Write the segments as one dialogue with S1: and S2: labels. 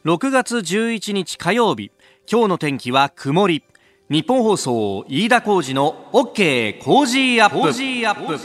S1: 6月11日火曜日、今日の天気は曇り。日本放送飯田浩司の OK コージーアップ。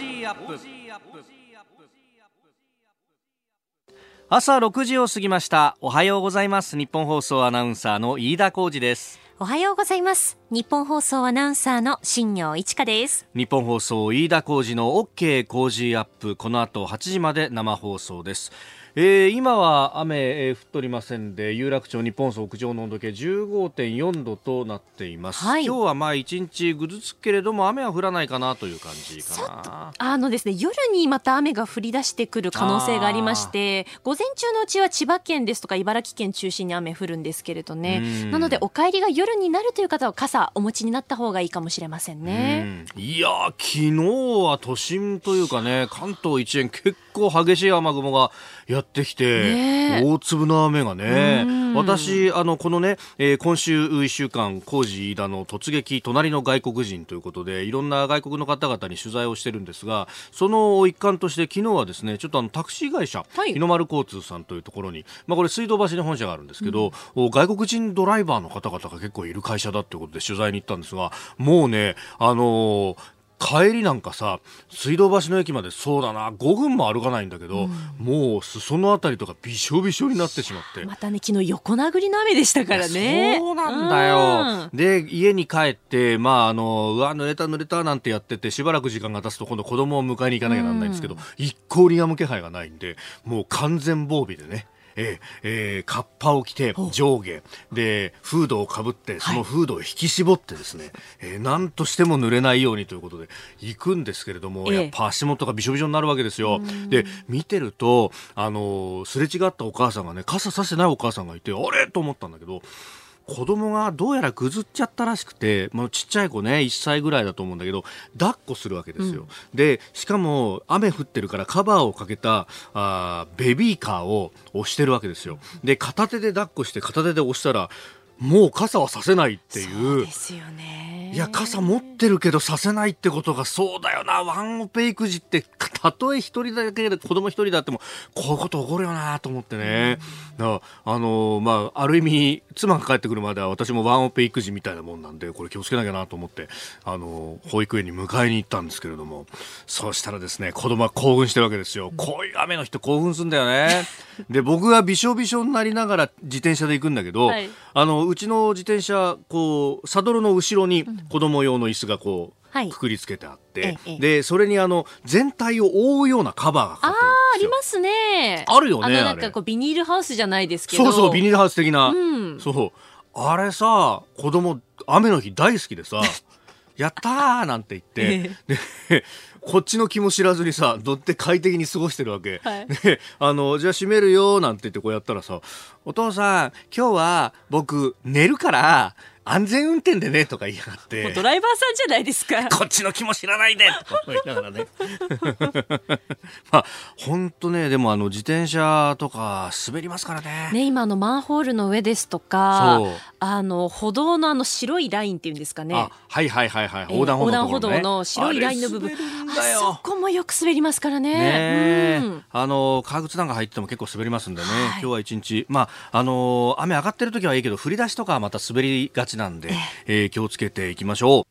S1: 朝6時を過ぎました。おはようございます。日本放送アナウンサーの飯田浩司です。
S2: おはようございます。日本放送アナウンサーの新業一華です。
S1: 日本放送飯田浩司の OK コージーアップ、この後8時まで生放送です。今は雨、降っておりませんで、有楽町日本放送屋上の温度計 15.4 度となっています、はい、今日はまあ一日ぐずつくけれども雨は降らないかなという感じかな。
S2: ですね、夜にまた雨が降り出してくる可能性がありまして、午前中のうちは千葉県ですとか茨城県中心に雨降るんですけれどね。なのでお帰りが夜になるという方は傘お持ちになった方がいいかもしれませんね。
S1: いや昨日は都心というかね、関東一円結構激しい雨雲がやってきて、大粒の雨がね、私このね、今週1週間コージー飯田の突撃隣の外国人ということでいろんな外国の方々に取材をしてるんですが、その一環として昨日はですね、ちょっとタクシー会社、日の丸交通さんというところに、これ水道橋に本社があるんですけど、外国人ドライバーの方々が結構いる会社だということで取材に行ったんですが、もうね帰りなんかさ、水道橋の駅までそうだな5分も歩かないんだけど、もう裾のあたりとかびしょびしょになってしまって、
S2: またね、昨日横殴りの雨でしたからね。
S1: そうなんだよ。で家に帰って、うわ濡れたなんてやってて、しばらく時間が経つと今度子供を迎えに行かなきゃなんないんですけど、一向にやむ気配がないんで、もう完全防備でね、カッパを着て上下でフードをかぶって、そのフードを引き絞ってですね、何としても濡れないようにということで行くんですけれども、やっぱ足元がびしょびしょになるわけですよ。で見てるとすれ違ったお母さんがね、傘さしてないお母さんがいて、あれと思ったんだけど、子供がどうやらぐずっちゃったらしくて、ちっちゃい子ね、1歳ぐらいだと思うんだけど、抱っこするわけですよ。でしかも雨降ってるからカバーをかけたベビーカーを押してるわけですよ。で片手で抱っこして片手で押したら、もう傘はさせないっていう。
S2: そうですよね。
S1: いや傘持ってるけどさせないってことが、そうだよな、ワンオペ育児ってたとえ一人だけで子供一人だってもこういうこと起こるよなと思ってね。ある意味妻が帰ってくるまでは私もワンオペ育児みたいなもんなんで、これ気をつけなきゃなと思って保育園に迎えに行ったんですけれども、そうしたらですね、子供は興奮してるわけですよ。こういう雨の日って興奮するんだよね。で僕がびしょびしょになりながら自転車で行くんだけど、うちの自転車サドルの後ろに子供用の椅子がくくりつけてあって、でそれに全体を覆うようなカバーがかかってるんですよ。
S2: ありますね。
S1: あるよね。
S2: なんかビニールハウスじゃないですけど、
S1: そうビニールハウス的な、そうあれさ、子供雨の日大好きでさやったーなんて言って、でこっちの気も知らずにさ乗って快適に過ごしてるわけ、でじゃあ閉めるよなんて言ってこうやったらさ、お父さん今日は僕寝るから安全運転でねとか言いやがって、
S2: もうドライバーさんじゃないですか。
S1: こっちの気も知らないでとか思いながらね本当ね、でも自転車とか滑りますからね。
S2: 今マンホールの上ですとか、歩道の白いラインっていうんですかね。
S1: 横断歩道
S2: の白いラインの部分、そこもよく滑りますからね。
S1: 革靴なんか入っても結構滑りますんでね、今日は一日雨上がってる時はいいけど、降り出しとかはまた滑りがちなんで、気をつけていきましょう。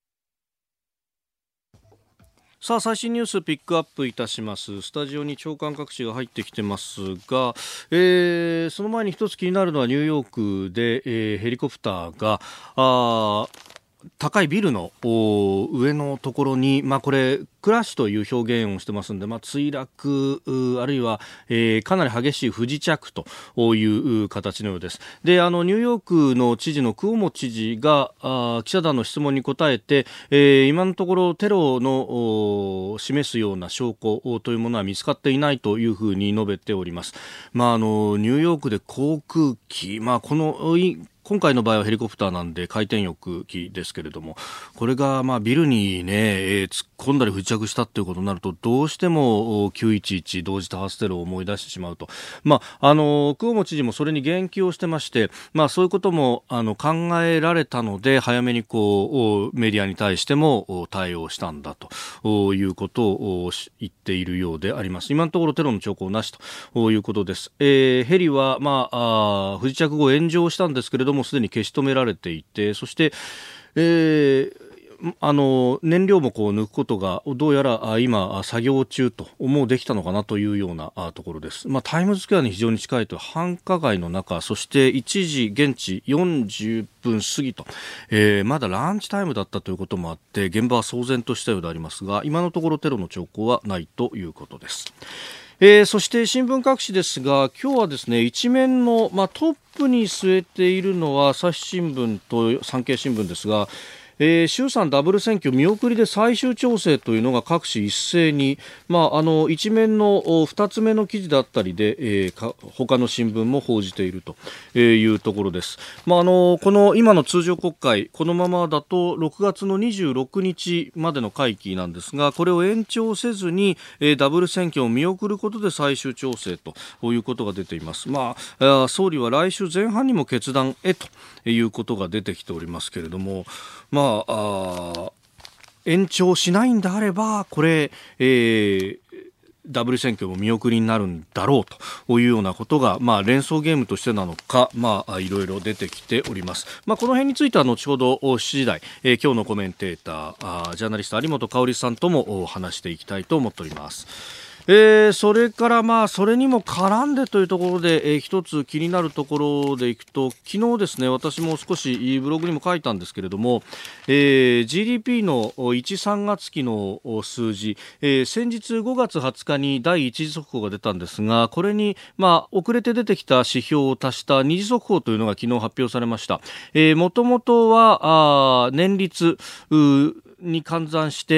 S1: さあ最新ニュースピックアップいたします。スタジオに長官各紙が入ってきてますが、その前に一つ気になるのはニューヨークで、ヘリコプターが高いビルの上のところに、これクラッシュという表現をしてますんで、墜落あるいは、かなり激しい不時着という形のようです。でニューヨークの知事のクオモ知事が記者団の質問に答えて、今のところテロの示すような証拠というものは見つかっていないというふうに述べております。ニューヨークで航空機、この今回の場合はヘリコプターなんで回転翼機ですけれども、これがビルにね、突っ込んだり不時着したということになると、どうしても911同時多発テロを思い出してしまうと、久保知事もそれに言及をしてまして、そういうことも考えられたので、早めにメディアに対しても対応したんだということを言っているようであります。今のところテロの兆候なしということです。ヘリは不時着後炎上したんですけれども、すでに消し止められていて、そして、燃料も抜くことがどうやら今作業中と、もうできたのかなというようなところです。タイムズスクエアに非常に近いという繁華街の中、そして1時現地40分過ぎと、まだランチタイムだったということもあって、現場は騒然としたようでありますが、今のところテロの兆候はないということです。そして新聞各紙ですが、今日はですね、一面の、トップに据えているのは朝日新聞と産経新聞ですが、衆参ダブル選挙見送りで最終調整というのが各紙一斉に、一面の二つ目の記事だったりで、他の新聞も報じているというところです。この今の通常国会、このままだと6月の26日までの会期なんですが、これを延長せずに、ダブル選挙を見送ることで最終調整ということが出ています。総理は来週前半にも決断へということが出てきておりますけれども、延長しないんであれば、これ、ダブル選挙も見送りになるんだろうというようなことが、連想ゲームとしてなのか、いろいろ出てきております。この辺については後ほど7時台、今日のコメンテーター、ジャーナリスト有本香里さんとも話していきたいと思っております。それからそれにも絡んでというところで、一つ気になるところでいくと、昨日ですね、私も少しブログにも書いたんですけれども、GDP の1、3月期の数字、先日5月20日に第1次速報が出たんですが、これに遅れて出てきた指標を足した二次速報というのが昨日発表されました。もともとは年率に換算して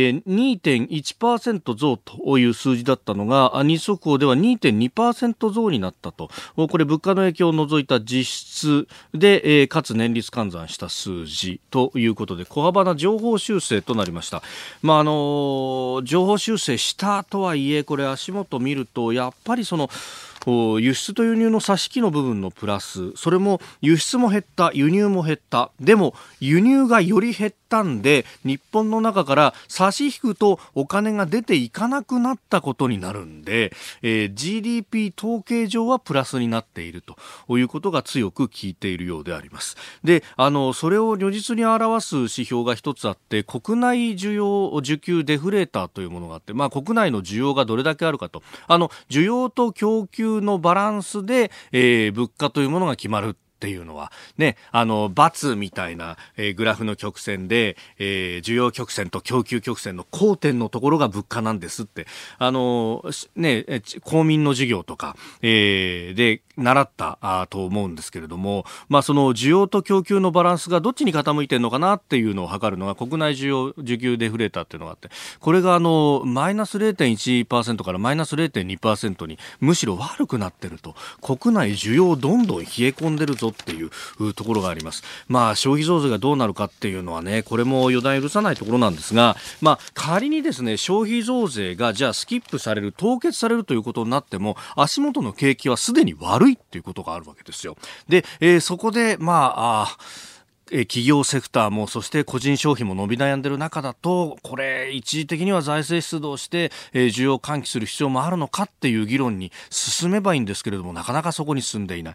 S1: 、2.1% 増という数字だったのが、二次速報では 2.2% 増になったと。これ物価の影響を除いた実質で、かつ年率換算した数字ということで、小幅な上方修正となりました。上方修正したとはいえ、これ足元見ると、やっぱり輸出と輸入の差し引きの部分のプラス、それも輸出も減った、輸入も減った、でも輸入がより減ったんで、日本の中から差し引くとお金が出ていかなくなったことになるんで、GDP 統計上はプラスになっているということが強く効いているようであります。で、それを如実に表す指標が一つあって、国内需給デフレーターというものがあって、国内の需要がどれだけあるかと、需要と供給のバランスで、物価というものが決まるっていうのはね、バツみたいな、グラフの曲線で、需要曲線と供給曲線の交点のところが物価なんですって、公民の授業とか、で習ったと思うんですけれども、その需要と供給のバランスがどっちに傾いてるのかなっていうのを測るのが国内需給デフレーターっていうのがあって、これがマイナス 0.1% からマイナス 0.2% にむしろ悪くなってると、国内需要どんどん冷え込んでるぞっていうところがあります。消費増税がどうなるかっていうのはね、これも予断許さないところなんですが、仮にですね、消費増税がじゃあスキップされる、凍結されるということになっても、足元の景気はすでに悪いっていうことがあるわけですよ。で、そこで企業セクターもそして個人消費も伸び悩んでいる中だと、これ一時的には財政出動して、需要を喚起する必要もあるのかっていう議論に進めばいいんですけれども、なかなかそこに進んでいない。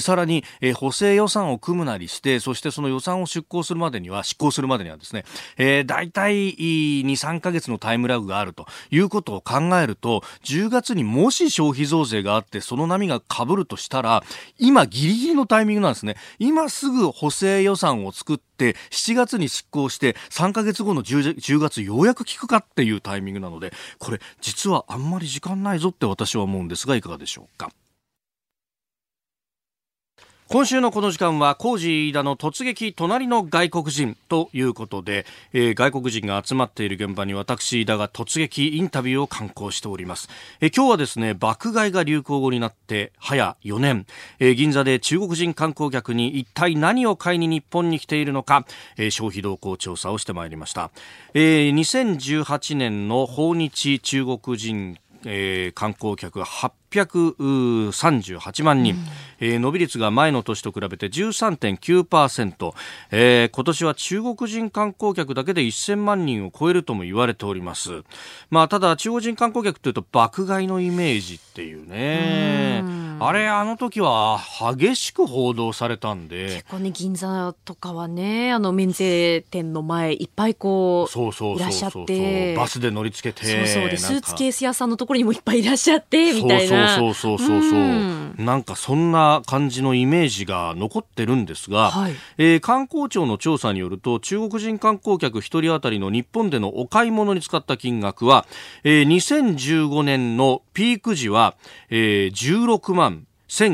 S1: さらに、補正予算を組むなりして、そしてその予算を執行するまでにはですね、だいたい2、3ヶ月のタイムラグがあるということを考えると、10月にもし消費増税があってその波が被るとしたら、今ギリギリのタイミングなんですね。今すぐ補正予算を作って7月に執行して3ヶ月後の 10月ようやく効くかっていうタイミングなので、これ実はあんまり時間ないぞって私は思うんですが、いかがでしょうか。 今週のこの時間はコージー飯田の突撃隣の外国人ということで、外国人が集まっている現場に私飯田が突撃インタビューを敢行しております。今日はですね、爆買いが流行語になって早4年、銀座で中国人観光客に一体何を買いに日本に来ているのか、消費動向調査をしてまいりました。2018年の訪日中国人観光客838万人、伸び率が前の年と比べて 13.9%、今年は中国人観光客だけで1000万人を超えるとも言われております。ただ中国人観光客というと爆買いのイメージっていうね、あの時は激しく報道されたんで、
S2: 結構ね、銀座とかはね、免税店の前いっぱいいらっしゃって、
S1: バスで乗り付けて、
S2: でスーツケース屋さんのところにもいっぱいいらっしゃってみたいな、
S1: なんかそんな感じのイメージが残ってるんですが、観光庁の調査によると、中国人観光客1人当たりの日本でのお買い物に使った金額は、2015年のピーク時は、16万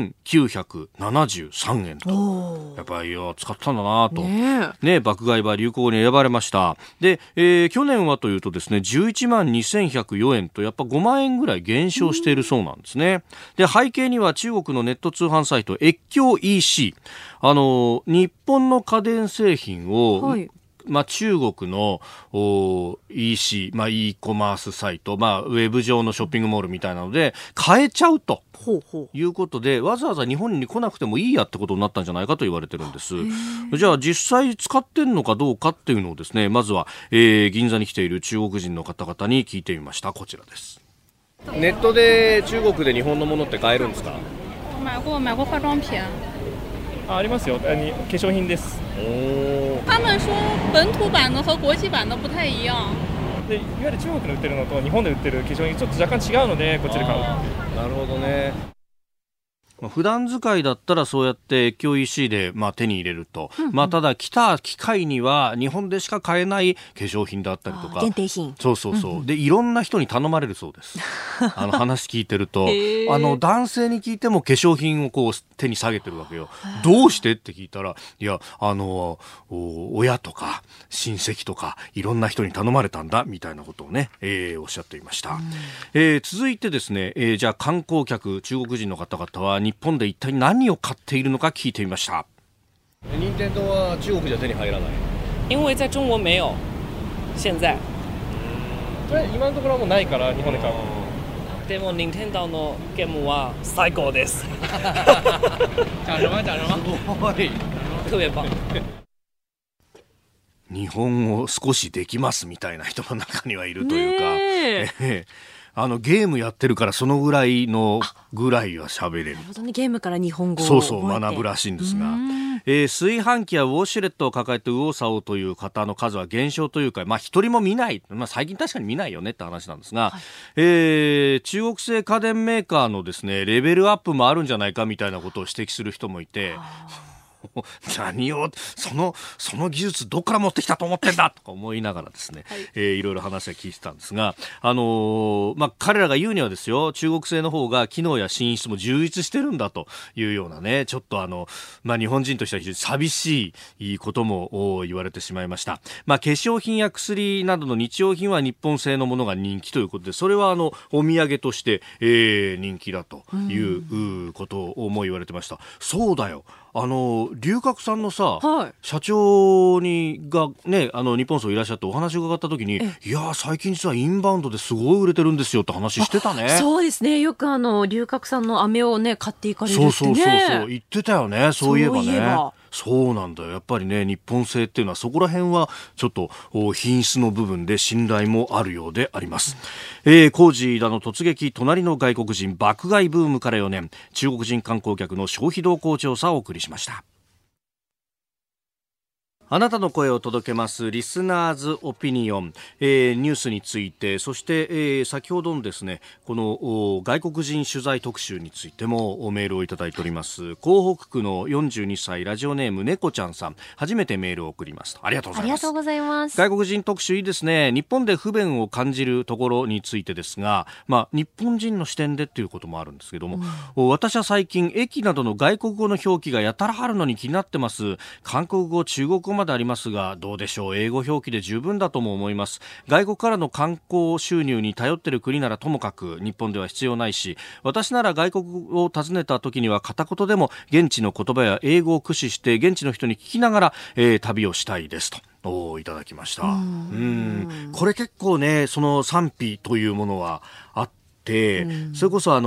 S1: 1973円と、やっぱり使ったんだなと、爆買いは流行語に選ばれました。で、去年はというとですね、11万2104円と、やっぱ5万円ぐらい減少しているそうなんですね。で、背景には中国のネット通販サイト越境 EC、日本の家電製品を、中国のEC、e コマースサイト、ウェブ上のショッピングモールみたいなので買えちゃうということで、わざわざ日本に来なくてもいいやってことになったんじゃないかと言われてるんです。じゃあ実際使ってんのかどうかっていうのをですね、まずは、銀座に来ている中国人の方々に聞いてみました。こちらです。ネットで中国で日本のものって買えるんですか？
S3: 買過化妝品。
S4: ありますよ。化粧品です。
S3: 他们说本土版的和国際版的不太一样。
S4: で、いわゆる中国で売ってるのと日本で売ってる化粧品ちょっと若干違うので、こっちで買う。
S1: なるほどね。普段使いだったらそうやって越境 EC で手に入れると、ただ来た機会には日本でしか買えない化粧品だったりとか、
S2: 限定品、
S1: でいろんな人に頼まれるそうです。話聞いてると男性に聞いても化粧品をこう手に下げてるわけよ。どうしてって聞いたら、いや親とか親戚とかいろんな人に頼まれたんだみたいなことをね、おっしゃっていました。続いてですね、じゃあ観光客中国人の方々は日本で一体何を買っているのか聞いてみました。任天堂は中国じゃ手に入らない。
S5: 因为在中国没有。現在。
S4: 今のところはもうないから日本で買う。
S5: でも任天堂のゲームは最高です。
S4: 讲什么讲什么？
S5: 特別棒。
S1: 日本語少しできますみたいな人の中にはいるというか。ゲームやってるからそのぐらいは喋れる。
S2: なるほどね、ゲームから日本語を
S1: 学ぶらしいんですが、炊飯器やウォシュレットを抱えて右往左往という方の数は減少というか、一人も見ない、最近確かに見ないよねって話なんですが、中国製家電メーカーのですね、レベルアップもあるんじゃないかみたいなことを指摘する人もいて、何をその技術どっから持ってきたと思ってんだとか思いながらですね、いろいろ話は聞いてたんですが、彼らが言うにはですよ、中国製の方が機能や品質も充実してるんだというようなね、ちょっと日本人としては非常に寂しいことも言われてしまいました。化粧品や薬などの日用品は日本製のものが人気ということで、それはお土産として、人気だということも言われてました。そうだよ、龍角さんのさ、社長がね、日本層いらっしゃってお話を伺った時に、いや最近実はインバウンドですごい売れてるんですよって話してたね。
S2: そうですね、よく龍角さんの飴をね買っていかれるってね。
S1: 言ってたよね。そういえばね。そうなんだよ。やっぱりね、日本製っていうのはそこら辺はちょっと品質の部分で信頼もあるようであります。コージーらの突撃隣の外国人爆買いブームから4年、中国人観光客の消費動向調査をお送りしました。 あなたの声を届けますリスナーズオピニオン、ニュースについて、そして、先ほどのですね、この外国人取材特集についてもメールをいただいております。港北区の42歳ラジオネーム猫ちゃんさん、初めてメールを送りました。ありがとうございます。
S2: ありがとうございます。
S1: 外国人特集いいですね。日本で不便を感じるところについてですが、日本人の視点でということもあるんですけども、私は最近駅などの外国語の表記がやたらあるのに気になってます。韓国語、中国語までありますが、どうでしょう。英語表記で十分だとも思います。外国からの観光収入に頼っている国ならともかく日本では必要ないし、私なら外国を訪ねた時には片言でも現地の言葉や英語を駆使して現地の人に聞きながら、旅をしたいですといただきました。これ結構ね、その賛否というものはあって、それこそ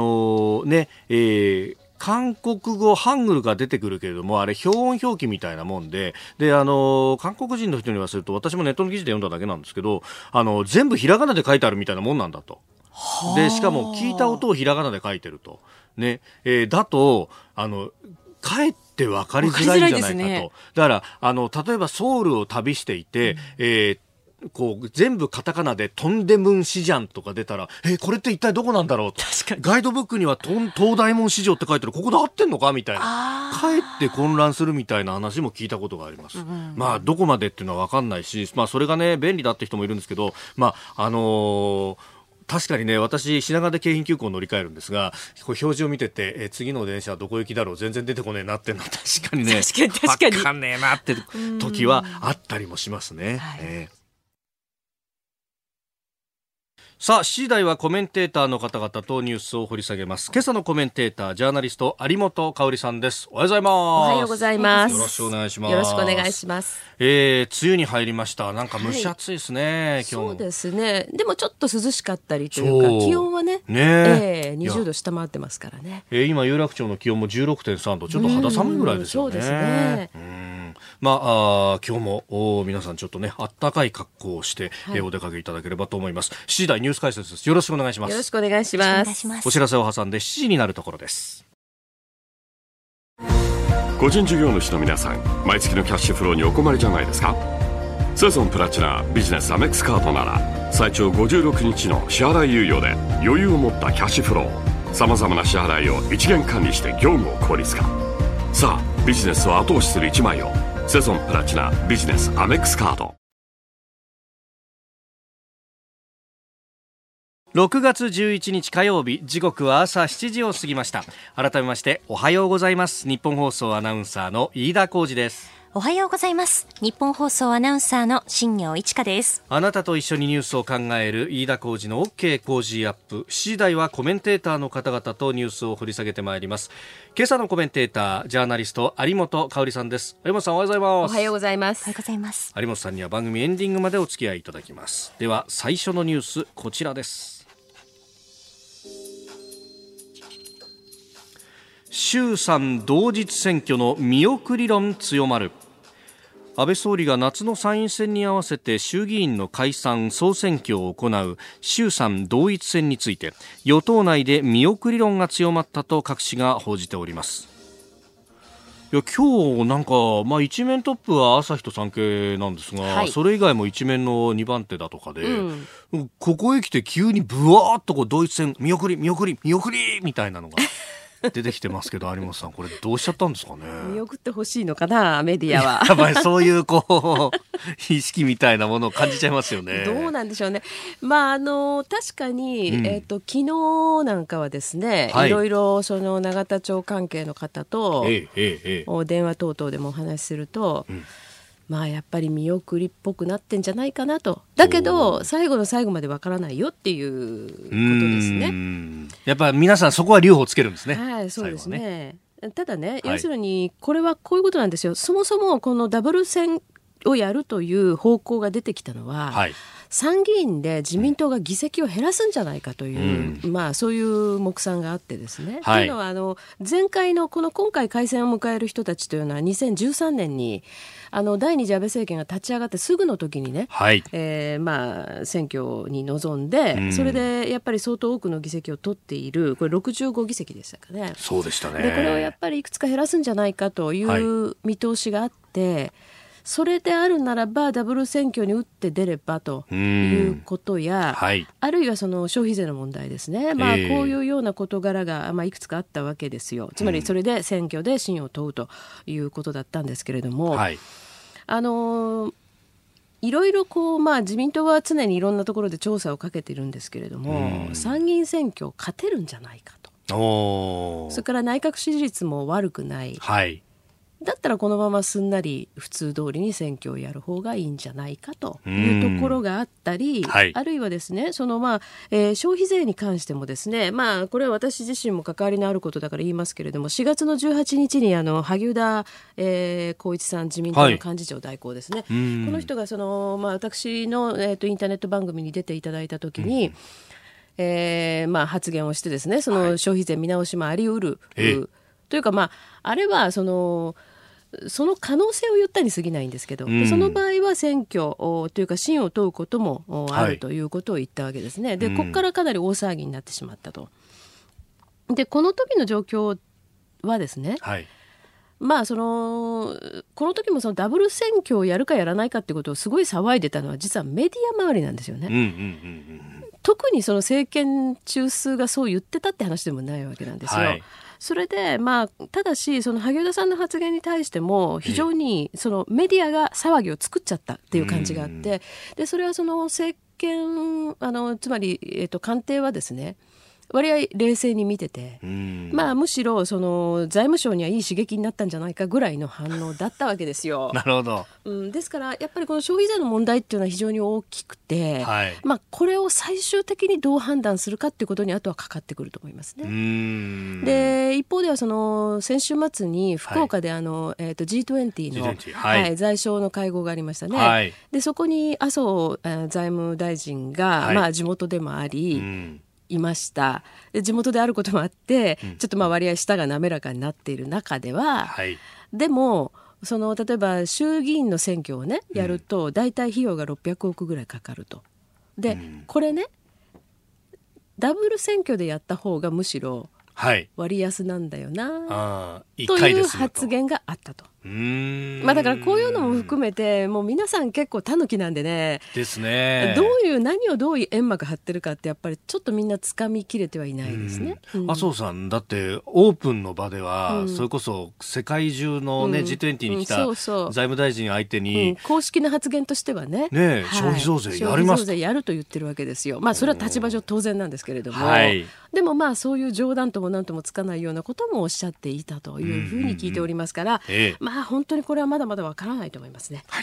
S1: 韓国語ハングルが出てくるけれども、あれ表音表記みたいなもんで、韓国人の人に言わせると、私もネットの記事で読んだだけなんですけど、全部ひらがなで書いてあるみたいなもんなんだと。でしかも聞いた音をひらがなで書いてるとね、だとかえって分かりづらいんじゃないかと。だから例えばソウルを旅していて、こう全部カタカナでトンデムン市場とか出たら、これって一体どこなんだろうと。ガイドブックには東大門市場って書いてる、ここで合ってんのかみたいな、かえって混乱するみたいな話も聞いたことがあります。どこまでっていうのは分かんないし、それがね便利だって人もいるんですけど、確かにね、私品川で京浜急行を乗り換えるんですが、表示を見てて、次の電車はどこ行きだろう、全然出てこねえなってのは確かにね、分かんねえなって時はあったりもしますね。さあ、7時台はコメンテーターの方々とニュースを掘り下げます。今朝のコメンテーター、ジャーナリスト有本香里さんです。おはようございます。
S6: おはようございます。
S1: よろしくお願いします。
S6: よろしくお願いします。
S1: 梅雨に入りました。なんか蒸し暑いですね、今日も。
S6: そうですね。でもちょっと涼しかったりというか、気温はね、20度下回ってますからね。
S1: 今有楽町の気温も 16.3 度、ちょっと肌寒いぐらいですよね。
S6: そうですね。
S1: 今日も皆さんちょっとね、あったかい格好をして、お出かけいただければと思います。7時台ニュース解説です。よろしくお願いします。
S6: よろしくお願いします。
S1: お知らせを挟んで7時になるところです。
S7: 個人事業主の皆さん、毎月のキャッシュフローにお困りじゃないですか。セゾンプラチナビジネスアメックスカードなら最長56日の支払い猶予で余裕を持ったキャッシュフロー、さまざまな支払いを一元管理して業務を効率化。さあ、ビジネスを後押しする一枚を、セゾンプラチナビジネスアメックスカード。
S1: 6月11日火曜日、時刻は朝7時を過ぎました。改めましておはようございます。日本放送アナウンサーの飯田浩司です。
S2: おはようございます。日本放送アナウンサーの新業一華です。
S1: あなたと一緒にニュースを考える飯田浩司の OK 工事アップ。7時台はコメンテーターの方々とニュースを掘り下げてまいります。今朝のコメンテーター、ジャーナリスト有本香里さんです。有本さん、おはようございます。
S6: おはようございます。
S2: おはようございます。
S1: 有本さんには番組エンディングまでお付き合いいただきます。では最初のニュース、こちらです。衆参同日選挙の見送り論強まる。安倍総理が夏の参院選に合わせて衆議院の解散総選挙を行う衆参同一選について、与党内で見送り論が強まったと各紙が報じております。いや、今日なんか、一面トップは朝日と産経なんですが、それ以外も一面の2番手だとかで、ここへ来て急にブワーッと同一選見送り見送り見送りみたいなのが出てきてますけど、有本さん、これどうしちゃったんですかね。
S6: 見送ってほしいのかな、メディアは。
S1: やっぱりそういう意識みたいなものを感じちゃいますよね。
S6: どうなんでしょうね。確かに、昨日なんかはですね、いろいろその永田町関係の方と、電話等々でもお話しすると、やっぱり見送りっぽくなってんじゃないかなと。だけど最後の最後までわからないよっていうことですね。
S1: やっぱり皆さんそこは留保をつけるんですね。
S6: はい、そうですね。ただね、要するにこれはこういうことなんですよ。そもそもこのダブル選をやるという方向が出てきたのは、参議院で自民党が議席を減らすんじゃないかという、そういう目算があってですね。というのは前回の今回改選を迎える人たちというのは2013年に第二次安倍政権が立ち上がってすぐの時にね、選挙に臨んで、それでやっぱり相当多くの議席を取っている、これ65議席でしたかね。
S1: そうでしたね。
S6: でこれをやっぱりいくつか減らすんじゃないかという見通しがあって、 それであるならばダブル選挙に打って出ればということや、
S1: はい、
S6: あるいはその消費税の問題ですね、こういうような事柄が、いくつかあったわけですよ。つまりそれで選挙で信を問うということだったんですけれども、はい、いろいろ自民党は常にいろんなところで調査をかけているんですけれども、参議院選挙勝てるんじゃないかと、それから内閣支持率も悪くない、はい、だったらこのまますんなり普通通りに選挙をやる方がいいんじゃないかというところがあったり、はい、あるいはですね、その消費税に関してもですね、これは私自身も関わりのあることだから言いますけれども、4月の18日に萩生田光一さん、自民党の幹事長代行ですね、はい、この人が私の、インターネット番組に出ていただいたときに、発言をしてですね、その消費税見直しもあり得る、というか、あれはその可能性を言ったに過ぎないんですけど、その場合は選挙というか信を問うこともあるということを言ったわけですね。で、ここからかなり大騒ぎになってしまったと。で、この時の状況はですね、はい、この時もそのダブル選挙をやるかやらないかってことをすごい騒いでたのは実はメディア周りなんですよね。特にその政権中枢がそう言ってたって話でもないわけなんですよ。はい、それで、ただしその萩生田さんの発言に対しても非常にそのメディアが騒ぎを作っちゃったっていう感じがあって、でそれはその政権つまり、官邸はですね、割合冷静に見てて、むしろその財務省にはいい刺激になったんじゃないかぐらいの反応だったわけですよ。
S1: なるほど。
S6: ですからやっぱりこの消費税の問題っていうのは非常に大きくて、はい、これを最終的にどう判断するかっていうことにあとはかかってくると思いますね。で、一方ではその先週末に福岡でG20 の、はい、財相の会合がありましたね。はい、でそこに麻生財務大臣が、地元でもあり、いました。で地元であることもあって、ちょっと割合舌が滑らかになっている中では、はい、でもその例えば衆議院の選挙をねやると大体費用が600億ぐらいかかると。で、これねダブル選挙でやった方がむしろ割安なんだよな、という発言があったと。だからこういうのも含めてもう皆さん結構タヌキなんでね、
S1: ですね、
S6: 何をどういう煙幕張ってるかってやっぱりちょっとみんなつかみきれてはいないですね。
S1: 麻生さんだってオープンの場では、それこそ世界中の、G20 に来た財務大臣相手に、
S6: 公式な発言としてはね、
S1: 消費増税やります、
S6: 消費増税やると言ってるわけですよ。それは立場上当然なんですけれども、でもそういう冗談とも何ともつかないようなこともおっしゃっていたというふうに聞いておりますから、本当にこれはまだまだわからないと思いますね。はい、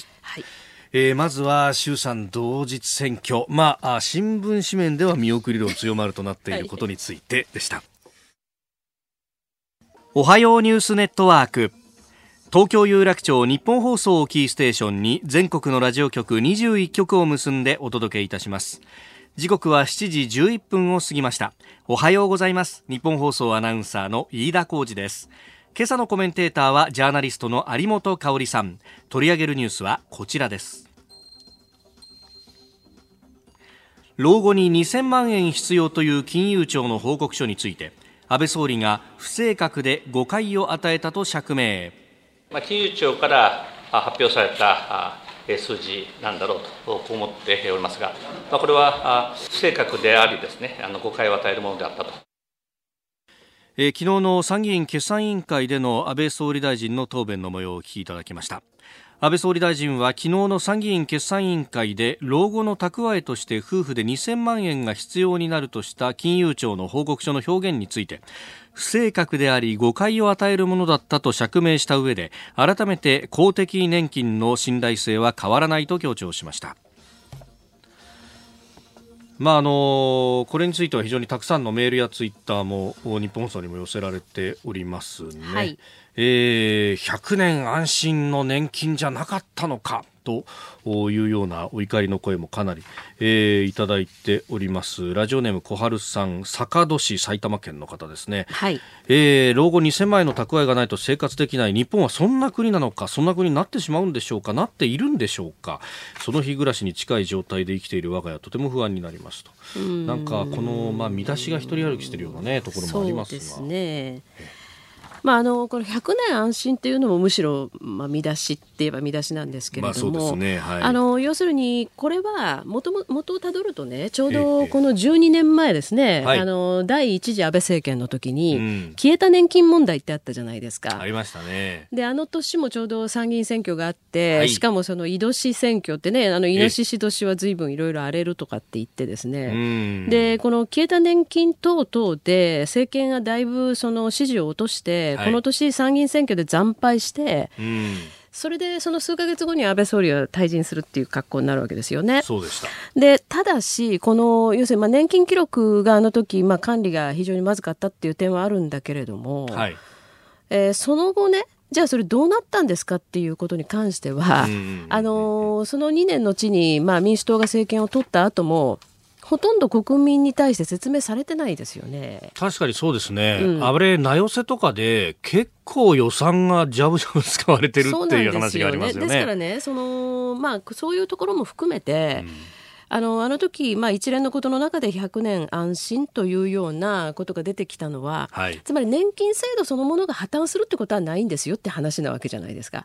S1: まずは衆参同日選挙、新聞紙面では見送り論強まるとなっていることについてでした。おはようニュースネットワーク、東京有楽町日本放送をキーステーションに全国のラジオ局21局を結んでお届けいたします。時刻は7時11分を過ぎました。おはようございます。日本放送アナウンサーの飯田浩司です。今朝のコメンテーターはジャーナリストの有本香里さん。取り上げるニュースはこちらです。老後に2000万円必要という金融庁の報告書について、安倍総理が不正確で誤解を与えたと釈明。
S8: 金融庁から発表された数字なんだろうと思っておりますが、これは不正確でありですね、誤解を与えるものであったと。
S1: 昨日の参議院決算委員会での安倍総理大臣の答弁の模様をお聞きいただきました。安倍総理大臣は昨日の参議院決算委員会で老後の蓄えとして夫婦で2000万円が必要になるとした金融庁の報告書の表現について、不正確であり誤解を与えるものだったと釈明した上で、改めて公的年金の信頼性は変わらないと強調しました。これについては非常にたくさんのメールやツイッターも日本放送にも寄せられておりますね。はい、100年安心の年金じゃなかったのかというようなお怒りの声もかなり、いただいております。ラジオネーム小春さん、坂戸市埼玉県の方ですね。はい、老後2000万円の蓄えがないと生活できない日本はそんな国なのか、そんな国になってしまうんでしょうか、なっているんでしょうか、その日暮らしに近い状態で生きている我が家はとても不安になりますと。なんかこの、見出しが一人歩きしているような、ところもありますが、そうですね。
S6: この100年安心っていうのもむしろ、見出しって言えば見出しなんですけれども、
S1: そうですね、はい、
S6: 要するにこれは元をたどるとね、ちょうどこの12年前ですね、第一次安倍政権の時に、消えた年金問題ってあったじゃないですか。
S1: ありましたね。
S6: で年もちょうど参議院選挙があって、しかもその井年選挙ってね、イノシシ年は随分いろいろ荒れるとかって言ってですね、でこの消えた年金等々で政権がだいぶその支持を落として、この年参議院選挙で惨敗して、それでその数ヶ月後に安倍総理は退陣するっていう格好になるわけですよね。
S1: そうでした。
S6: でただしこの要するに年金記録が時、管理が非常にまずかったっていう点はあるんだけれども、その後ね、じゃあそれどうなったんですかっていうことに関しては、その2年のうちに、民主党が政権を取った後もほとんど国民に対して説明されてないですよね。
S1: 確かにそうですね、あれ名寄せとかで結構予算がジャブジャブ使われてるっていう話がありますよね。
S6: ですからね、そういうところも含めて、時、一連のことの中で100年安心というようなことが出てきたのは、つまり年金制度そのものが破綻するってことはないんですよって話なわけじゃないですか。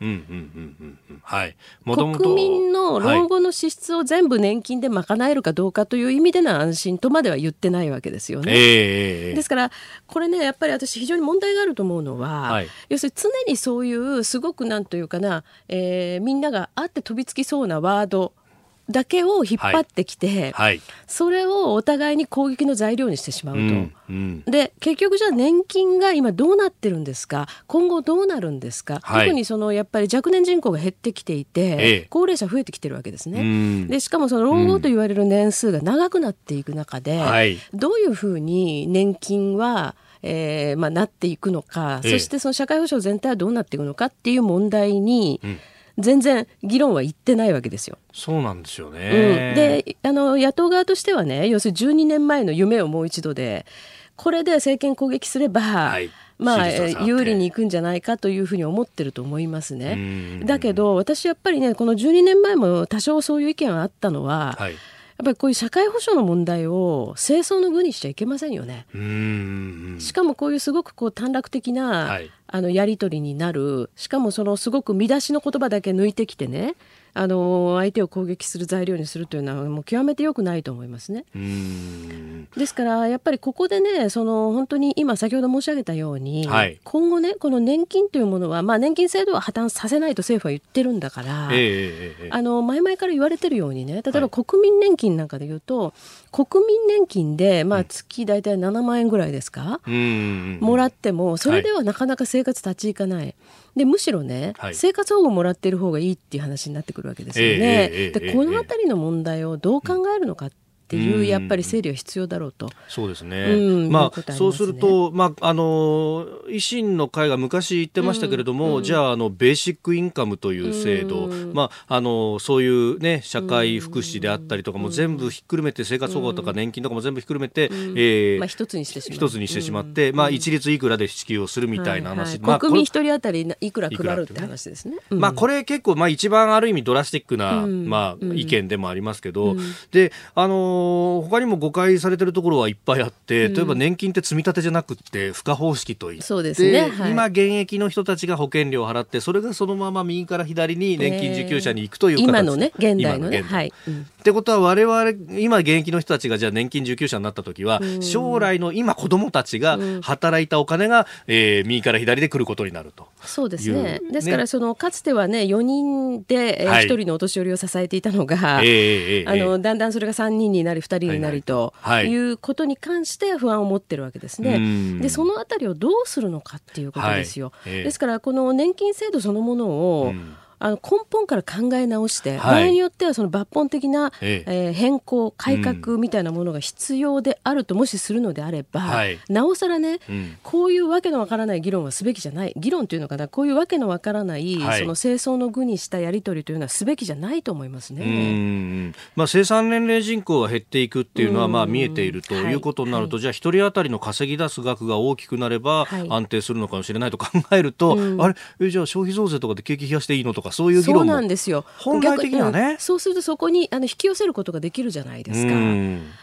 S6: 国民の老後の支出を全部年金で賄えるかどうかという意味での安心とまでは言ってないわけですよね。ですからこれね、やっぱり私非常に問題があると思うのは、要するに常にそういうすごくなんというかな、みんながあって飛びつきそうなワードだけを引っ張ってきて、それをお互いに攻撃の材料にしてしまうと、で結局じゃあ年金が今どうなってるんですか、今後どうなるんですか、特にやっぱり若年人口が減ってきていて、高齢者増えてきてるわけですね。でしかもその老後と言われる年数が長くなっていく中で、どういうふうに年金はなっていくのか、そしてその社会保障全体はどうなっていくのかっていう問題に、全然議論は言ってないわけですよ。
S1: そうなんですよね。
S6: で野党側としてはね、要するに12年前の夢をもう一度で、これで政権攻撃すれば、有利にいくんじゃないかというふうに思ってると思いますね。だけど私やっぱりね、この12年前も多少そういう意見はあったのは、やっぱりこういう社会保障の問題を政争の具にしちゃいけませんよね。しかもこういうすごく短絡的な、やり取りになる、しかもそのすごく見出しの言葉だけ抜いてきてね、相手を攻撃する材料にするというのはもう極めて良くないと思いますね。ですからやっぱりここでね、本当に今先ほど申し上げたように、今後ね、この年金というものは、年金制度は破綻させないと政府は言ってるんだから、前々から言われてるようにね、例えば国民年金なんかで言うと、国民年金で、月大体7万円ぐらいですか、もらってもそれではなかなか生活立ち行かない。でむしろね、生活保護もらっている方がいいっていう話になってくるわけですよね。でこのあたりの問題をどう考えるのかっていう、やっぱり整理は必要だろうと。
S1: そうですね。そうすると、維新の会が昔言ってましたけれども、じゃあベーシックインカムという制度、そういうね、社会福祉であったりとかも全部ひっくるめて、生活保護とか年金とかも全部ひっくるめて、
S6: 一つにして
S1: しまって、一律いくらで支給をするみたいな話、
S6: 国民一人当たりいくら配るって話ですね。
S1: これ結構、一番ある意味ドラスティックな、意見でもありますけど、で他にも誤解されてるところはいっぱいあって、例えば年金って積み立てじゃなくって付加方式といって、
S6: そうですね、
S1: 今現役の人たちが保険料を払って、それがそのまま右から左に年金受給者に行くという形、
S6: 今のね、現代のね、
S1: ってことは我々今現役の人たちがじゃあ年金受給者になった時は、将来の今子どもたちが働いたお金が、右から左で来ることになると。
S6: そうですね。ですからかつてはね、4人で1人のお年寄りを支えていたのが、だんだんそれが3人になり2人になりということに関して不安を持ってるわけですね。でそのあたりをどうするのかっていうことですよ。ですからこの年金制度そのものを、根本から考え直して、場合によってはその抜本的な、変更改革みたいなものが必要であるともしするのであれば、なおさらね、こういうわけのわからない議論はすべきじゃない、議論というのかな、こういうわけのわからない、その政争の具にしたやり取りというのはすべきじゃないと思いますね。
S1: 生産年齢人口が減っていくっていうのは見えているということになると、じゃあ一人当たりの稼ぎ出す額が大きくなれば安定するのかもしれないと考えると、じゃあ消費増税とかで景気冷やしていいのとか、そういう議論も
S6: そうなんですよ。
S1: 本来的にはね、
S6: そうするとそこに引き寄せることができるじゃないですか。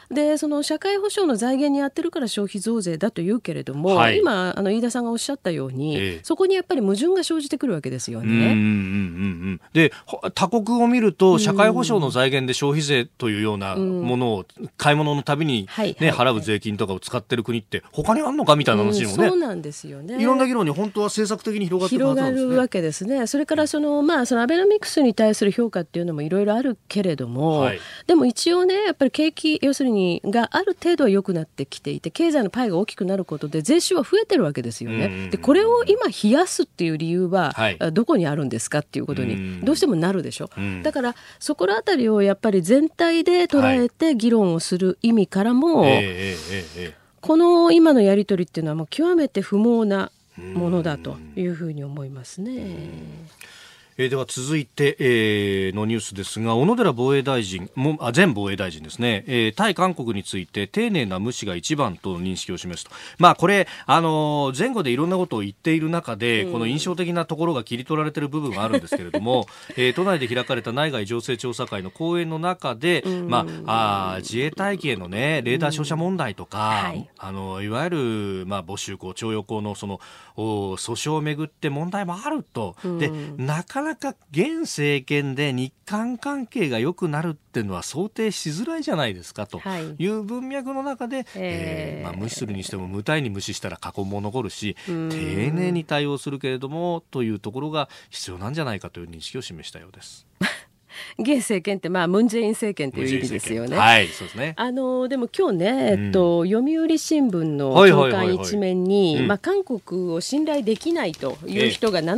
S6: でその社会保障の財源にやってるから消費増税だというけれども、はい、今飯田さんがおっしゃったように、そこにやっぱり矛盾が生じてくるわけですよね。
S1: で他国を見ると社会保障の財源で消費税というようなものを買い物のたびに、払う税金とかを使ってる国って他にあるのかみたいな話にもね、
S6: そうなんですよね。
S1: いろんな議論に本当は政策的に広がっていくはずなんですね。
S6: 広がるわけですね。それからそのアベノミクスに対する評価っていうのもいろいろあるけれども、でも一応ねやっぱり景気要するにがある程度は良くなってきていて、経済のパイが大きくなることで税収は増えてるわけですよね。でこれを今冷やすっていう理由は、どこにあるんですかっていうことにどうしてもなるでしょ。だからそこらあたりをやっぱり全体で捉えて議論をする意味からも、この今のやり取りっていうのはもう極めて不毛なものだというふうに思いますね。
S1: では続いて、のニュースですが、小野寺防衛大臣前防衛大臣ですね、対韓国について丁寧な無視が一番との認識を示すと、これ前後でいろんなことを言っている中で、この印象的なところが切り取られている部分があるんですけれども、都内で開かれた内外情勢調査会の講演の中で、自衛隊機への、レーダー照射問題とか、いわゆる、募集工徴用工のその訴訟をめぐって問題もあると。でなかなか現政権で日韓関係が良くなるっていうのは想定しづらいじゃないですかという文脈の中で、無視するにしても無体に無視したら過去も残るし、丁寧に対応するけれどもというところが必要なんじゃないかという認識を示したようです。
S6: 現政権ってムン・ジェイン政権という意味ですよね。
S1: はい、そうですね。
S6: でも今日ね、読売新聞の朝刊一面に、韓国を信頼できないという人が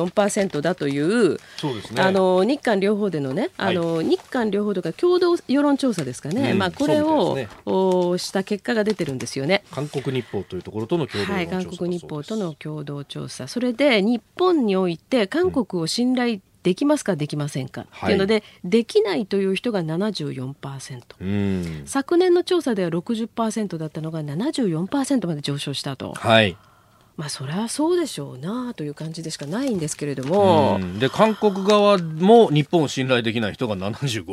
S6: 74% だという、
S1: そうですね、
S6: 日韓両方でのね、日韓両方とか共同世論調査ですかね、これをした結果が出てるんですよね。
S1: 韓国日報というところとの共同世論調査、
S6: 韓国日報との共同調査、それで日本において韓国を信頼できますかできませんか、っていうのでできないという人が 74%、昨年の調査では 60% だったのが 74% まで上昇したと、それはそうでしょうなという感じでしかないんですけれども、
S1: で韓国側も日本を信頼できない人が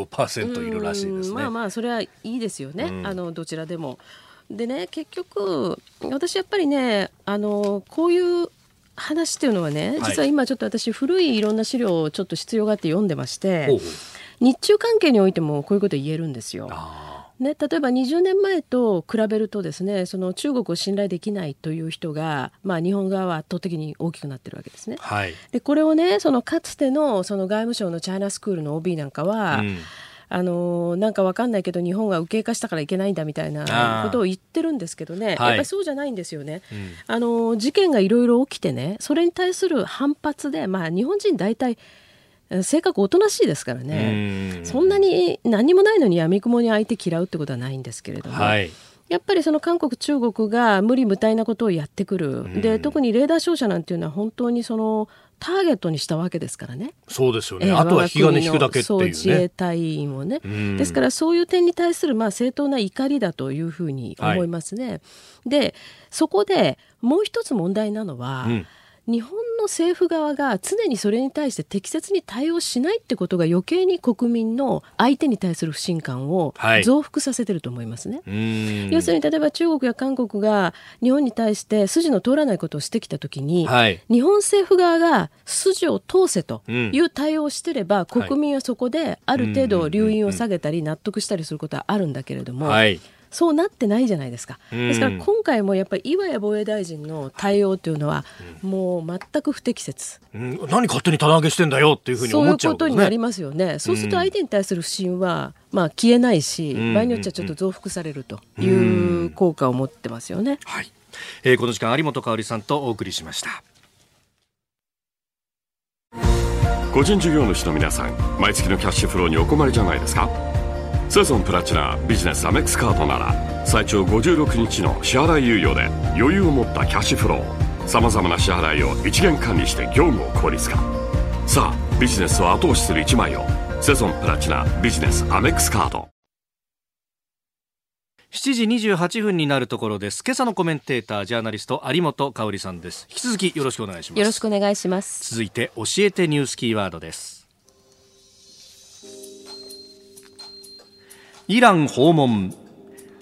S1: 75% いるらしいですね。
S6: それはいいですよね、どちらでも。でね、結局私やっぱりねこういう話っていうのはね、実は今ちょっと私古いいろんな資料をちょっと必要があって読んでまして、日中関係においてもこういうこと言えるんですよ。例えば20年前と比べるとですね、その中国を信頼できないという人が、日本側は圧倒的に大きくなってるわけですね。でこれをね、そのかつてのその外務省のチャイナスクールの OB なんかは、なんか分かんないけど日本は右傾化したからいけないんだみたいなことを言ってるんですけどね、やっぱりそうじゃないんですよね。事件がいろいろ起きてね、それに対する反発で、日本人大体性格おとなしいですからね、そんなに何もないのに闇雲に相手嫌うってことはないんですけれども、やっぱりその韓国中国が無理無体なことをやってくる。で特にレーダー照射なんていうのは本当にそのターゲットにしたわけですからね。
S1: そうですよね。あとは引き金引くだけっていうね。
S6: 自衛隊員をね。ですからそういう点に対する正当な怒りだというふうに思いますね。でそこでもう一つ問題なのは、日本の政府側が常にそれに対して適切に対応しないってことが余計に国民の相手に対する不信感を増幅させてると思いますね。要するに例えば中国や韓国が日本に対して筋の通らないことをしてきたときに、日本政府側が筋を通せという対応をしてれば、国民はそこである程度留飲を下げたり納得したりすることはあるんだけれども、そうなってないじゃないですか。ですから今回もやっぱり岩屋防衛大臣の対応というのはもう全く不適切、
S1: 何勝手に棚上げしてんだよっていうふうに思っちゃうことね。
S6: そういうことになりますよね。そうすると相手に対する不信は消えないし、場合によってはちょっと増幅されるという効果を持ってますよね。
S1: この時間有本香里さんとお送りしました。
S7: 個人事業主の皆さん、毎月のキャッシュフローにお困りじゃないですか。セゾンプラチナビジネスアメックスカードなら最長56日の支払い猶予で余裕を持ったキャッシュフロー、さまざまな支払いを一元管理して業務を効率化。さあビジネスを後押しする一枚を、セゾンプラチナビジネスアメックスカード。
S1: 7時28分になるところです。今朝のコメンテータージャーナリスト有本香里さんです。引き続きよろしくお願いします。
S6: よろしくお願いします。
S1: 続いて教えてニュースキーワードです。イラン訪問、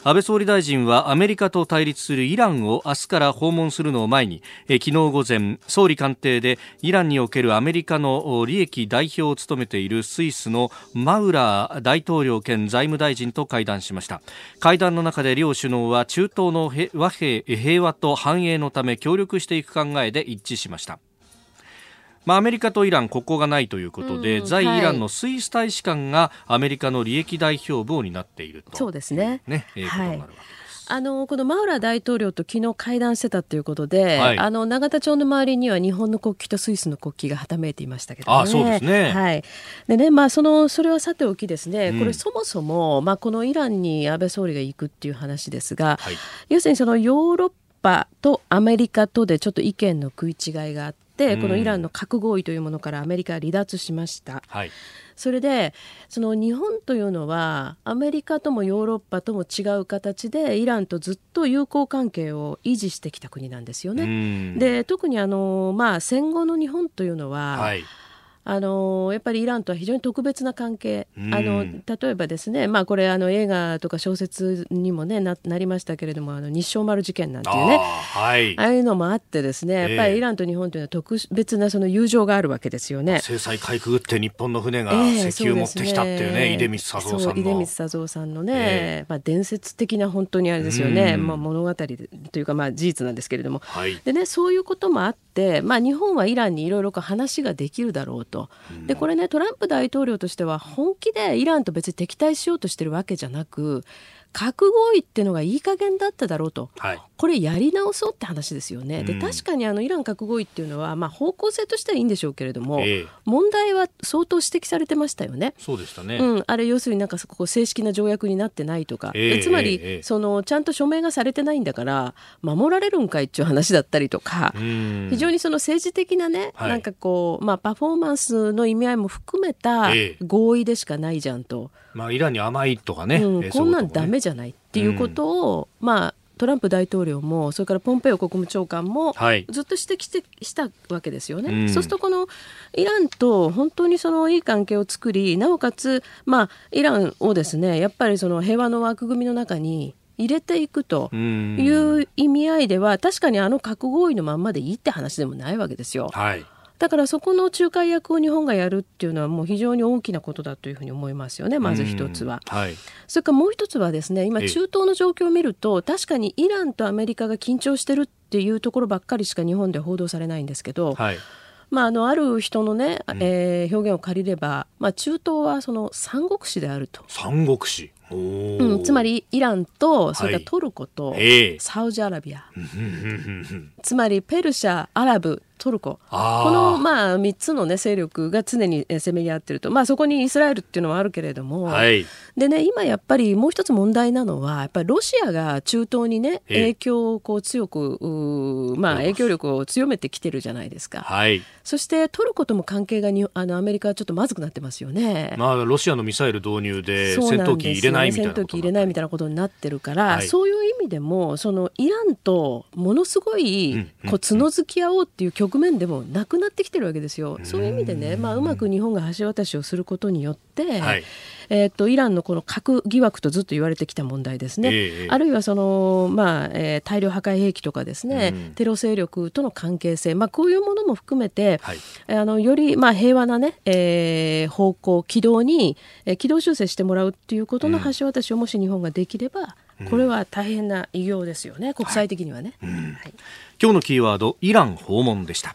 S1: 安倍総理大臣はアメリカと対立するイランを明日から訪問するのを前に、昨日午前総理官邸でイランにおけるアメリカの利益代表を務めているスイスのマウラー大統領兼財務大臣と会談しました。会談の中で両首脳は中東の平和と繁栄のため協力していく考えで一致しました。アメリカとイラン国交がないということで、在イランのスイス大使館がアメリカの利益代表部を担っていると、
S6: そうですね、
S1: ことになるわけです。
S6: このマウラ大統領と昨日会談してたということで、永田町の周りには日本の国旗とスイスの国旗がはためいていましたけどね。
S1: そうですね。
S6: でね、それはさておきですね、これそもそも、このイランに安倍総理が行くっていう話ですが、要するにそのヨーロッパとアメリカとでちょっと意見の食い違いがあって、このイランの核合意というものからアメリカは離脱しました。それでその日本というのはアメリカともヨーロッパとも違う形でイランとずっと友好関係を維持してきた国なんですよね。で特に戦後の日本というのは、やっぱりイランとは非常に特別な関係、例えばですね、これ映画とか小説にも、ね、なりましたけれども、日照丸事件なんていうね、ああいうのもあってですね、やっぱりイランと日本というのは特別なその友情があるわけですよね。
S1: 制裁かいくぐって日本の船が石油持ってきたっていうね、出光佐三さんの
S6: ね、伝説的な本当にあれですよね、物語というか事実なんですけれども、でね、そういうこともあって、日本はイランにいろいろ話ができるだろうと。でこれね、トランプ大統領としては本気でイランと別に敵対しようとしてるわけじゃなく、核合意っていうのがいい加減だっただろうと、これやり直そうって話ですよね。で確かにイラン核合意っていうのは、方向性としてはいいんでしょうけれども、問題は相当指摘されてましたよね。
S1: そうでしたね。
S6: あれ要するにここ正式な条約になってないとか、つまり、ちゃんと署名がされてないんだから守られるんかいっていう話だったりとか、非常にその政治的なね、パフォーマンスの意味合いも含めた合意でしかないじゃんと、
S1: イランに甘いとかね、
S6: こんなんダメじゃないっていうことを、トランプ大統領もそれからポンペオ国務長官もずっと指摘したわけですよね。そうするとこのイランと本当にそのいい関係を作り、なおかつ、イランをですね、やっぱりその平和の枠組みの中に入れていくという意味合いでは、確かに核合意のまんまでいいって話でもないわけですよ。だからそこの仲介役を日本がやるっていうのはもう非常に大きなことだというふうに思いますよね。まず一つは、それからもう一つはですね、今中東の状況を見ると、確かにイランとアメリカが緊張してるっていうところばっかりしか日本で報道されないんですけど、ある人のね、表現を借りれば、中東はその三国志であると。
S1: 三国志、
S6: つまりイランとそれからトルコとサウジアラビア、つまりペルシャ、アラブ、トルコ、この3つの、ね、勢力が常にせめぎ合ってると、そこにイスラエルっていうのはあるけれども、でね、今やっぱりもう一つ問題なのは、やっぱりロシアが中東にね、影響を強く影響力を強めてきてるじゃないですか。そしてトルコとも関係がアメリカはちょっとまずくなってますよね。
S1: ロシアのミサイル導入で戦闘機入れないみたいなことになってるから、そういう意味でもそのイランとものすごい角づき合おうっていう局面でもなくなってきてるわけですよ。そういう意味でね、うまく日本が橋渡しをすることによって、イランのこの核疑惑とずっと言われてきた問題ですね、あるいはその、大量破壊兵器とかですね、テロ勢力との関係性、こういうものも含めて、より平和な、ね、方向軌道に軌道修正してもらうっていうことの橋渡しをもし日本ができれば、これは大変な偉業ですよね、国際的にはね。 今日のキーワード、イラン訪問でした。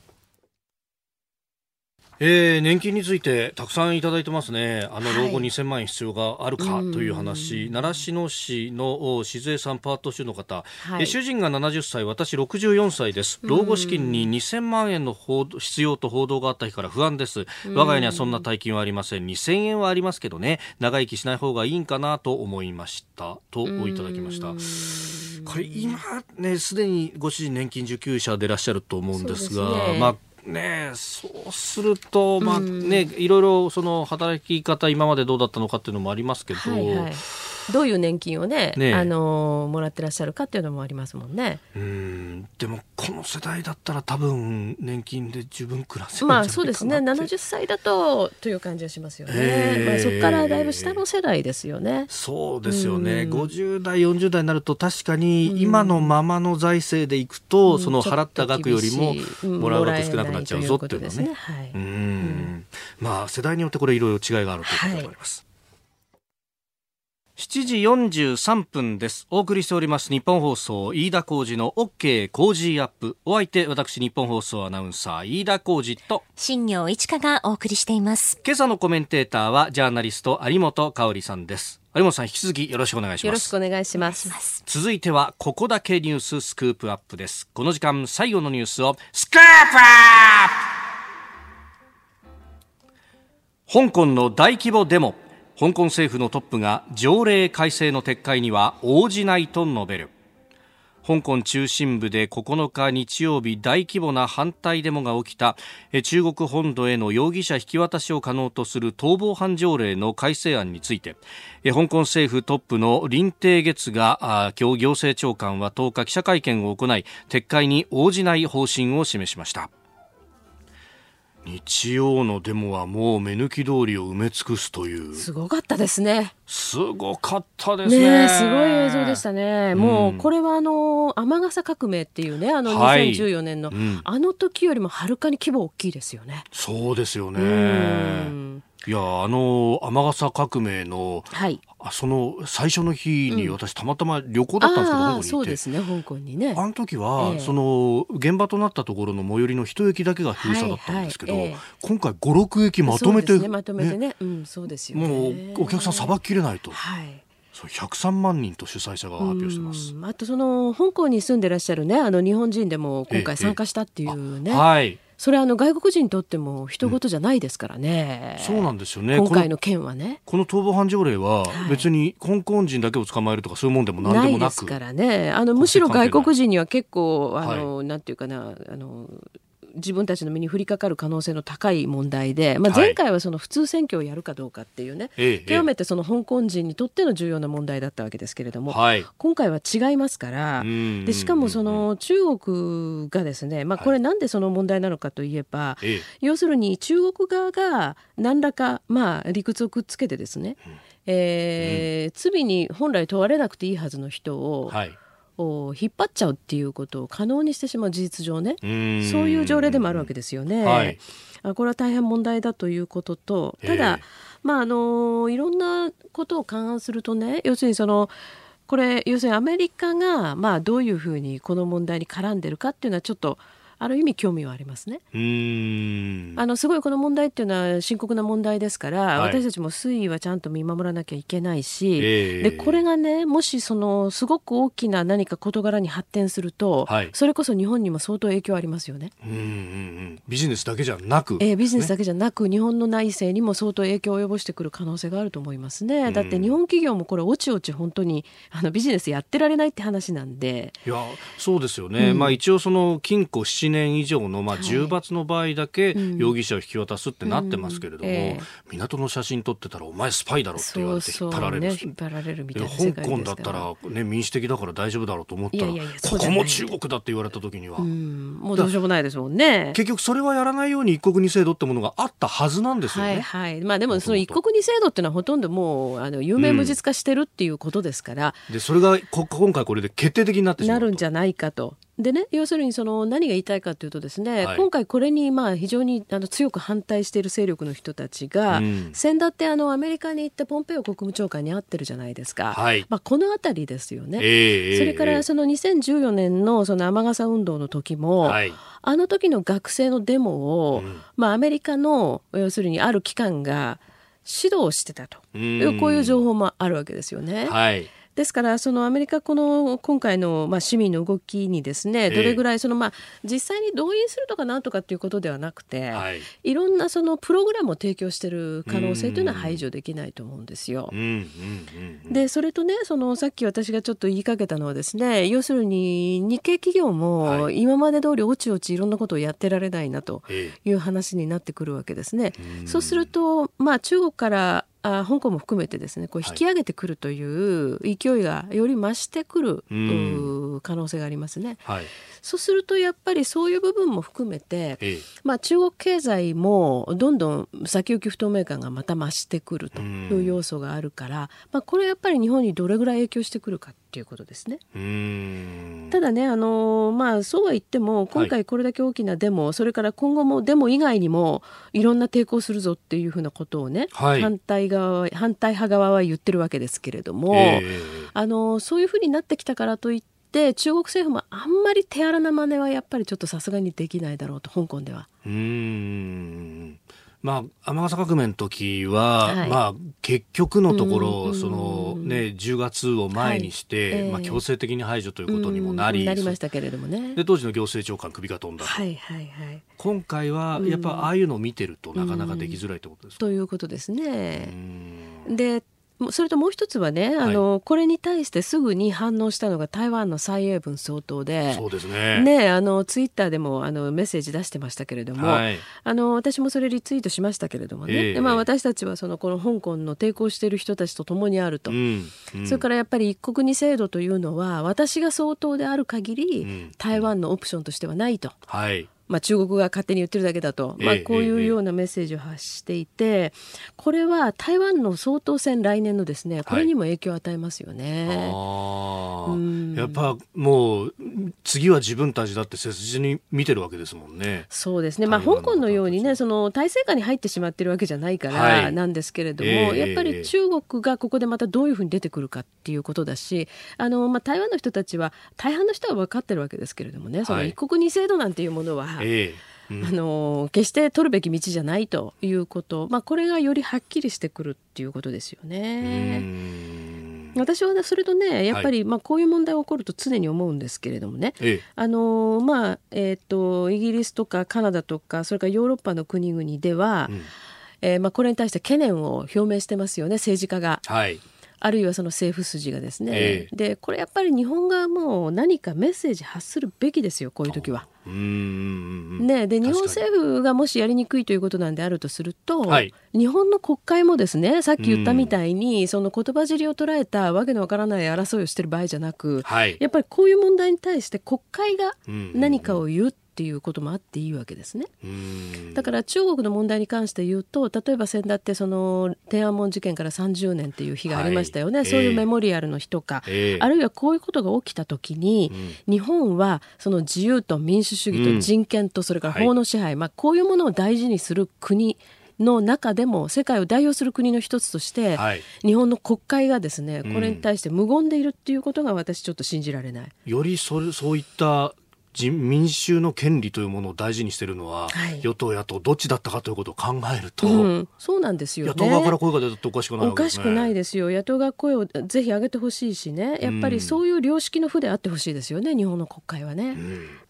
S1: 年金についてたくさんいただいてますね。老後2000万円必要があるかという話、習志野市の静江さん、パート中の方、主人が70歳、私64歳です。老後資金に2000万円の必要と報道があった日から不安です。我が家にはそんな大金はありません。2000円はありますけどね、長生きしない方がいいんかなと思いましたといただきました。これ今ね、すでにご主人年金受給者でいらっしゃると思うんですが、そうすると、いろいろその働き方今までどうだったのかっていうのもありますけど、
S6: どういう年金をね、もらってらっしゃるかっていうのもありますもんね。
S1: でもこの世代だったら多分年金で十分暮らせるんじゃないかなって。
S6: そうですね、70歳だという感じはしますよね。そこからだいぶ下の世代ですよね。
S1: そうですよね、50代40代になると確かに今のままの財政でいくと、その払った額よりももらう額少なくなっちゃうぞっていうのはね。世代によってこれいろいろ違いがあるということがあります。7時43分です。お送りしております日本放送飯田浩司の OK 工事アップ。お相手私日本放送アナウンサー飯田浩司と
S2: 新業一華がお送りしています。
S1: 今朝のコメンテーターはジャーナリスト有本香里さんです。有本さん、引き続きよろしくお願いします。
S6: よろしくお願いします。
S1: 続いてはここだけニューススクープアップです。この時間最後のニュースをスクープアップ。香港の大規模デモ、香港政府のトップが条例改正の撤回には応じないと述べる。香港中心部で9日日曜日、大規模な反対デモが起きた中国本土への容疑者引き渡しを可能とする逃亡犯条例の改正案について、香港政府トップの林鄭月が今日行政長官は10日記者会見を行い、撤回に応じない方針を示しました。日曜のデモはもう目抜き通りを埋め尽くすという。
S6: すごかったですね。
S1: すごかったですね。
S6: すごい映像でしたね。もうこれは雨傘革命っていうね、2014年の、あの時よりもはるかに規模大きいですよね。
S1: そうですよね。いや、雨傘革命の、その最初の日に私たまたま旅行だったんですけど、香港に行って。
S6: そうですね、香港にね。
S1: あの時は、その現場となったところの最寄りの一駅だけが封鎖だったんですけど、今回5、6駅まとめて、
S6: そうですね、まとめてね、そうですよね。
S1: もうお客さんさばききれないと。103万人と主催者が発表してます。
S6: あと香港に住んでらっしゃるね、日本人でも今回参加したっていうね。それは外国人にとっても人事じゃないですからね。
S1: そうなんですよね。
S6: 今回の件はね、
S1: この逃亡犯条例は別に香港人だけを捕まえるとかそういうもんでも何でもなく、
S6: ないですからね。むしろ外国人には結構なんていうかな、自分たちの身に降りかかる可能性の高い問題で、前回はその普通選挙をやるかどうかっていうね、極めてその香港人にとっての重要な問題だったわけですけれども、今回は違いますから、でしかもその中国がですね、これなんでその問題なのかといえば、要するに中国側が何らか理屈をくっつけてですね、罪に本来問われなくていいはずの人を、引っ張っちゃうっていうことを可能にしてしまう、事実上ね、そういう条例でもあるわけですよね。これは大変問題だということと、ただ、いろんなことを勘案するとね、要するにこれ要するにアメリカがどういうふうにこの問題に絡んでるかっていうのはちょっとある意味興味はありますね。すごいこの問題っていうのは深刻な問題ですから、私たちも推移はちゃんと見守らなきゃいけないし、でこれがね、もしすごく大きな何か事柄に発展すると、それこそ日本にも相当影響ありますよね。
S1: ビジネスだけじゃなく、
S6: ビジネスだけじゃなく、日本の内政にも相当影響を及ぼしてくる可能性があると思いますね。だって日本企業もこれおちおち本当にビジネスやってられないって話なんで。
S1: いや、そうですよね。一応禁錮7年以上の重罰の場合だけ容疑者を引き渡すってなってますけれども、港の写真撮ってたらお前スパイだろって言われて引っ張られる。
S6: 引っ張られるみたいな世界ですから。
S1: 香港だったら、民主的だから大丈夫だろうと思ったら、ここも中国だって言われた時には、
S6: もうどうしようもないですもんね。
S1: 結局それはやらないように一国二制度ってものがあったはずなんですよね。
S6: でもその一国二制度っていうのはほとんどもう有名無実化してるっていうことですから、
S1: でそれが今回これで決定的になってしまうと
S6: なるんじゃないかと。でね、要するに何が言いたいかというとですね、今回これに非常に強く反対している勢力の人たちが、先だってアメリカに行ってポンペオ国務長官に会ってるじゃないですか。このあたりですよね。それから2014年の雨傘運動の時も、あの時の学生のデモを、アメリカの要するにある機関が指導してたという、こういう情報もあるわけですよね。ですからアメリカ今回の市民の動きにですね、どれぐらい実際に動員するとかなんとかっていうことではなくて、いろんなプログラムを提供している可能性というのは排除できないと思うんですよ。でそれとね、さっき私がちょっと言いかけたのはですね、要するに日系企業も今まで通りおちおちいろんなことをやってられないなという話になってくるわけですね。そうすると中国から香港も含めてですねこう引き上げてくるという勢いがより増してくる、可能性がありますね、はい、そうするとやっぱりそういう部分も含めて、中国経済もどんどん先行き不透明感がまた増してくるという要素があるから、これやっぱり日本にどれぐらい影響してくるかっていうことですね。ただね、そうは言っても今回これだけ大きなデモ、それから今後もデモ以外にもいろんな抵抗するぞっていうふうなことをね、反対派側は言ってるわけですけれども、そういうふうになってきたからといって中国政府もあんまり手荒な真似はやっぱりちょっとさすがにできないだろうと、香港では。
S1: 雨傘革命の時は、結局のところ、10月を前にして、強制的に排除ということにもなり
S6: ましたけれどもね。
S1: で当時の行政長官首が飛んだと、今回はやっぱああいうのを見てるとなかなかできづらいということですか。
S6: ということですね。でそれともう一つはね、これに対してすぐに反応したのが台湾の蔡英文総統で、
S1: そうですね。
S6: ツイッターでもメッセージ出してましたけれども、私もそれリツイートしましたけれどもね、私たちはこの香港の抵抗している人たちと共にあると、それからやっぱり一国二制度というのは私が総統である限り、台湾のオプションとしてはないと。中国が勝手に言ってるだけだと、こういうようなメッセージを発していて、これは台湾の総統選来年のですね、これにも影響を与えますよね。
S1: やっぱもう次は自分たちだって切実に見てるわけですもんね。
S6: そうですね、香港のようにね体制下に入ってしまってるわけじゃないからなんですけれども、やっぱり中国がここでまたどういうふうに出てくるかっていうことだし、台湾の人たちは大半の人は分かってるわけですけれどもね、その一国二制度なんていうものは、決して取るべき道じゃないということ、これがよりはっきりしてくるっていうことですよね。私はそれとねやっぱり、こういう問題が起こると常に思うんですけれどもね、イギリスとかカナダとかそれからヨーロッパの国々では、これに対して懸念を表明してますよね、政治家が。あるいはその政府筋がですね、でこれやっぱり日本側も何かメッセージ発するべきですよ、こういう時は。で日本政府がもしやりにくいということなんであるとすると、日本の国会もですね、さっき言ったみたいにその言葉尻を捉えたわけのわからない争いをしてる場合じゃなく、やっぱりこういう問題に対して国会が何かを言うっていうこともあっていいわけですね。だから中国の問題に関して言うと、例えば先だってその天安門事件から30年っていう日がありましたよね、そういうメモリアルの日とか、あるいはこういうことが起きた時に、日本はその自由と民主主義と人権とそれから法の支配、こういうものを大事にする国の中でも世界を代表する国の一つとして、日本の国会がですねこれに対して無言でいるっていうことが私ちょっと信じられない。
S1: よりそういった民衆の権利というものを大事にしているのは、与党野党どっちだったかということを考えると、
S6: そうなんですよね。
S1: 野党側から声が出たっておかしくないわけですね。
S6: おかしくないですよ。野党が声をぜひ上げてほしいしね、やっぱりそういう良識の府であってほしいですよね、日本の国会はね。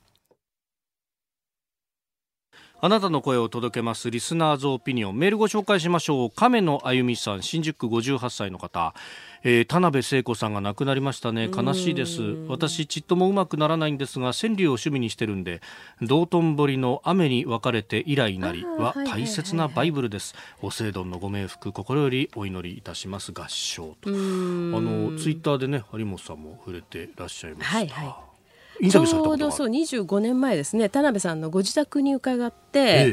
S1: あなたの声を届けますリスナーズオピニオン、メールご紹介しましょう。亀野あゆみさん、新宿区58歳の方、田辺聖子さんが亡くなりましたね。悲しいです。私ちっともうまくならないんですが、川柳を趣味にしてるんで、道頓堀の雨に分かれて以来なりは大切なバイブルです。お聖丼のご冥福心よりお祈りいたします。合唱と。ツイッターでね有本さんも触れてらっしゃいました。インタビューされたことがある。
S6: ちょうど25年前ですね、田辺さんのご自宅に伺って、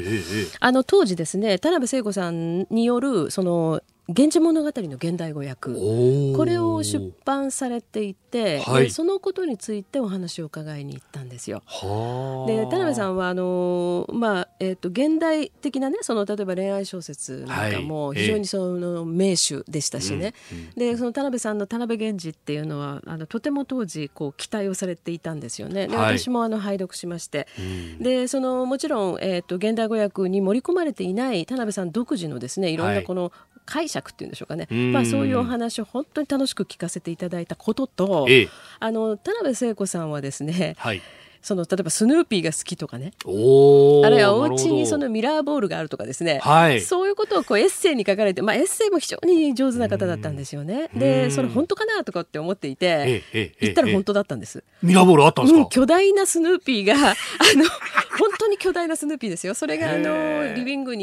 S6: 当時ですね田辺聖子さんによるその源氏物語の現代語訳、これを出版されていて、そのことについてお話を伺いに行ったんですよ。で田辺さんは現代的なね、その例えば恋愛小説なんかも非常にその名手でしたしね、でその田辺さんの田辺源氏っていうのはとても当時期待をされていたんですよね。で私も拝読しまして、でそのもちろん、現代語訳に盛り込まれていない田辺さん独自のですねいろんなこの解釈っていうんでしょうかね、そういうお話を本当に楽しく聞かせていただいたことと、田辺聖子さんはですね、その例えばスヌーピーが好きとかね、あるいはお家にそのミラーボールがあるとかですね、そういうことをエッセイに書かれて、エッセイも非常に上手な方だったんですよね。でそれ本当かなとかって思っていて、行ったら本当だったんです。
S1: ミラーボールあったんですか？
S6: 巨大なスヌーピーが本当に巨大なスヌーピーですよ。それがリビングに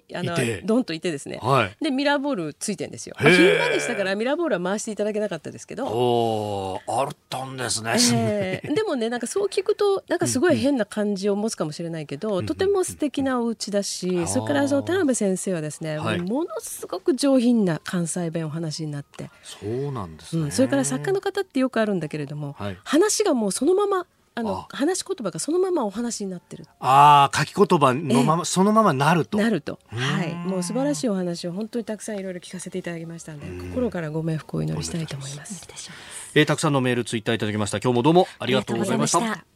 S6: ドンといてですね、
S1: はい、
S6: でミラーボールついてるんですよ。昼間でしたからミラーボールは回していただけなかったですけど、
S1: あったんですね、
S6: でもね、なんかそう聞くとなんかすごい変な感じを持つかもしれないけど、とても素敵なお家だし、それから田辺先生はですね、ものすごく上品な関西弁お話になって、
S1: そうなんですね、
S6: それから作家の方ってよくあるんだけれども、話がもうそのまま話し言葉がそのままお話になってる。
S1: 書き言葉のまま、そのままなると。
S6: はい、もう素晴らしいお話を本当にたくさんいろいろ聞かせていただきましたので、心からご冥福をお祈りしたいと思います。
S1: たくさんのメールツイッターいただきました。今日もどうもありがとうございました。